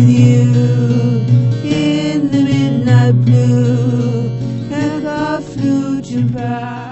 with you in the midnight blue, and I flew to Paris.